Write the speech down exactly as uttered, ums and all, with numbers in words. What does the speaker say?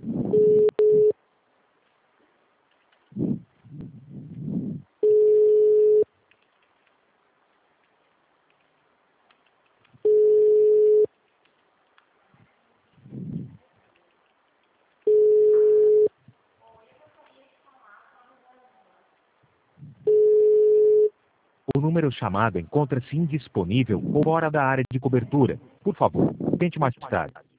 O número chamado encontra-se indisponível ou fora da área de cobertura. Por favor, tente mais tarde.